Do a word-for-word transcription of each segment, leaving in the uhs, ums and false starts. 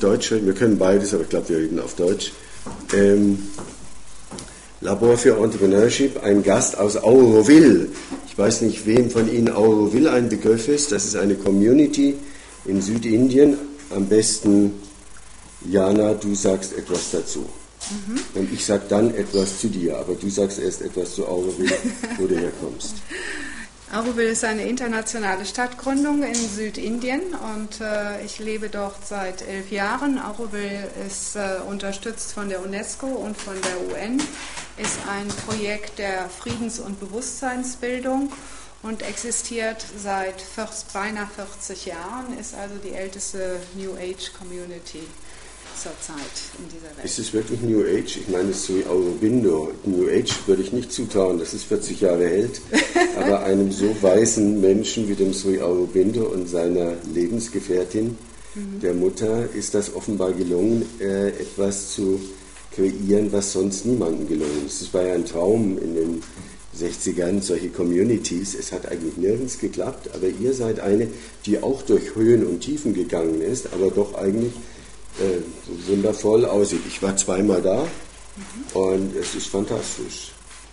Deutsch reden, wir können beides, aber ich glaube, wir reden auf Deutsch. Ähm, Labor für Entrepreneurship, ein Gast aus Auroville. Ich weiß nicht, wem von Ihnen Auroville ein Begriff ist. Das ist eine Community in Südindien. Am besten, Jana, du sagst etwas dazu. Mhm. Und ich sage dann etwas zu dir, aber du sagst erst etwas zu Auroville, wo du herkommst. Auroville ist eine internationale Stadtgründung in Südindien und äh, ich lebe dort seit elf Jahren. Auroville ist äh, unterstützt von der UNESCO und von der U N, ist ein Projekt der Friedens- und Bewusstseinsbildung und existiert seit vierzig, beinahe vierzig Jahren, ist also die älteste New Age Community zurzeit in dieser Welt. Ist es wirklich New Age? Ich meine, es ist so wie Aurobindo. New Age würde ich nicht zutrauen, dass es vierzig Jahre hält, aber einem so weisen Menschen wie dem Sri Aurobindo und seiner Lebensgefährtin, mhm. der Mutter, ist das offenbar gelungen, äh, etwas zu kreieren, was sonst niemandem gelungen ist. Es war ja ein Traum in den sechzigern, solche Communities. Es hat eigentlich nirgends geklappt, aber ihr seid eine, die auch durch Höhen und Tiefen gegangen ist, aber doch eigentlich Äh, wundervoll aussieht. Ich war zweimal da mhm. und es ist fantastisch.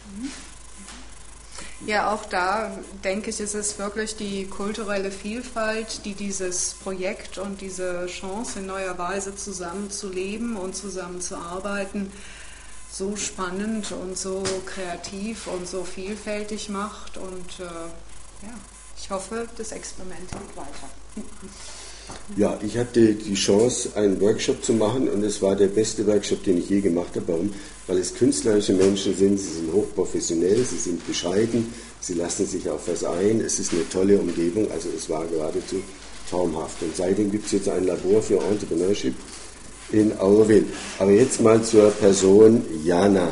Ja, auch da denke ich, ist es wirklich die kulturelle Vielfalt, die dieses Projekt und diese Chance in neuer Weise zusammen zu leben und zusammen zu arbeiten so spannend und so kreativ und so vielfältig macht. Und äh, ja, ich hoffe, das Experiment geht weiter. Ja, ich hatte die Chance, einen Workshop zu machen und es war der beste Workshop, den ich je gemacht habe. Warum? Weil es künstlerische Menschen sind, sie sind hochprofessionell, sie sind bescheiden, sie lassen sich auf was ein, es ist eine tolle Umgebung, also es war geradezu traumhaft. Und seitdem gibt es jetzt ein Labor für Entrepreneurship in Auroville. Aber jetzt mal zur Person Jana.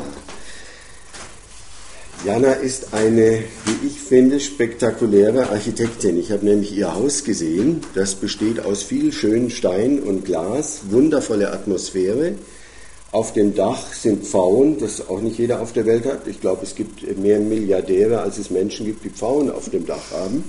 Jana ist eine, wie ich finde, spektakuläre Architektin. Ich habe nämlich ihr Haus gesehen. Das besteht aus viel schönen Stein und Glas, wundervolle Atmosphäre. Auf dem Dach sind Pfauen, das auch nicht jeder auf der Welt hat. Ich glaube, es gibt mehr Milliardäre, als es Menschen gibt, die Pfauen auf dem Dach haben.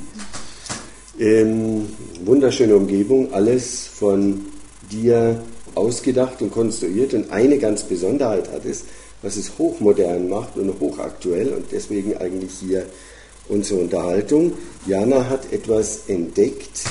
Ähm, wunderschöne Umgebung, alles von dir ausgedacht und konstruiert. Und eine ganz Besonderheit hat es, was es hochmodern macht und hochaktuell und deswegen eigentlich hier unsere Unterhaltung. Jana hat etwas entdeckt,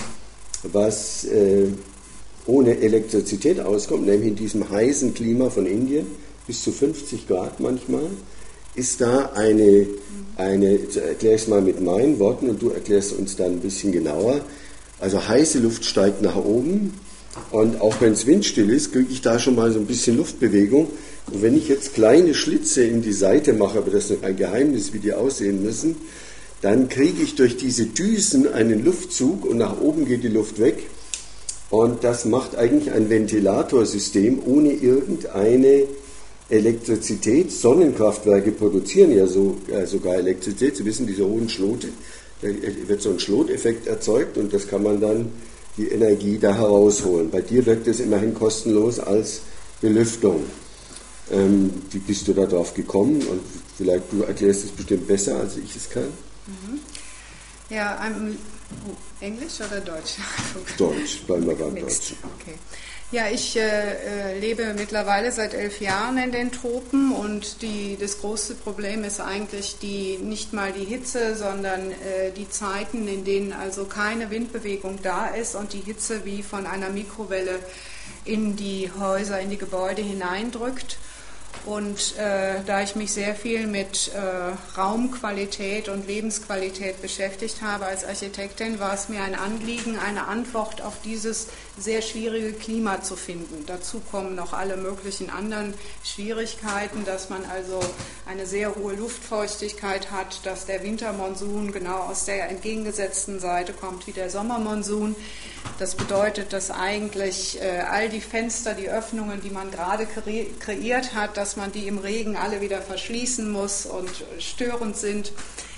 was äh, ohne Elektrizität auskommt, nämlich in diesem heißen Klima von Indien, bis zu fünfzig Grad manchmal, ist da eine, eine erkläre ich es mal mit meinen Worten und du erklärst uns dann ein bisschen genauer, also heiße Luft steigt nach oben und auch wenn es windstill ist, kriege ich da schon mal so ein bisschen Luftbewegung. Und wenn ich jetzt kleine Schlitze in die Seite mache, aber das ist noch ein Geheimnis, wie die aussehen müssen, dann kriege ich durch diese Düsen einen Luftzug und nach oben geht die Luft weg. Und das macht eigentlich ein Ventilatorsystem ohne irgendeine Elektrizität. Sonnenkraftwerke produzieren ja so, äh, sogar Elektrizität. Sie wissen, diese hohen Schlote, da wird so ein Schloteffekt erzeugt und das kann man dann die Energie da herausholen. Bei dir wirkt es immerhin kostenlos als Belüftung. Ähm, wie bist du da drauf gekommen? Und vielleicht du erklärst es bestimmt besser, als ich es kann. Mhm. Ja, I'm, oh, Englisch oder Deutsch? Deutsch, bleiben wir beim Deutschen. Okay. Ja, ich äh, lebe mittlerweile seit elf Jahren in den Tropen und die, das große Problem ist eigentlich die, nicht mal die Hitze, sondern äh, die Zeiten, in denen also keine Windbewegung da ist und die Hitze wie von einer Mikrowelle in die Häuser, in die Gebäude hineindrückt. Und äh, da ich mich sehr viel mit äh, Raumqualität und Lebensqualität beschäftigt habe als Architektin, war es mir ein Anliegen, eine Antwort auf dieses sehr schwierige Klima zu finden. Dazu kommen noch alle möglichen anderen Schwierigkeiten, dass man also eine sehr hohe Luftfeuchtigkeit hat, dass der Wintermonsun genau aus der entgegengesetzten Seite kommt wie der Sommermonsun. Das bedeutet, dass eigentlich äh, all die Fenster, die Öffnungen, die man gerade kre- kreiert hat, dass man die im Regen alle wieder verschließen muss und störend sind.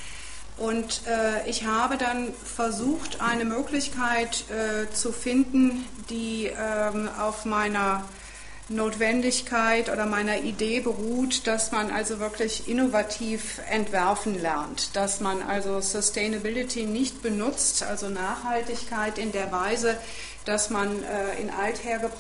Und äh, ich habe dann versucht, eine Möglichkeit äh, zu finden, die ähm, auf meiner Notwendigkeit oder meiner Idee beruht, dass man also wirklich innovativ entwerfen lernt, dass man also Sustainability nicht benutzt, also Nachhaltigkeit in der Weise, dass man äh, in althergebrachten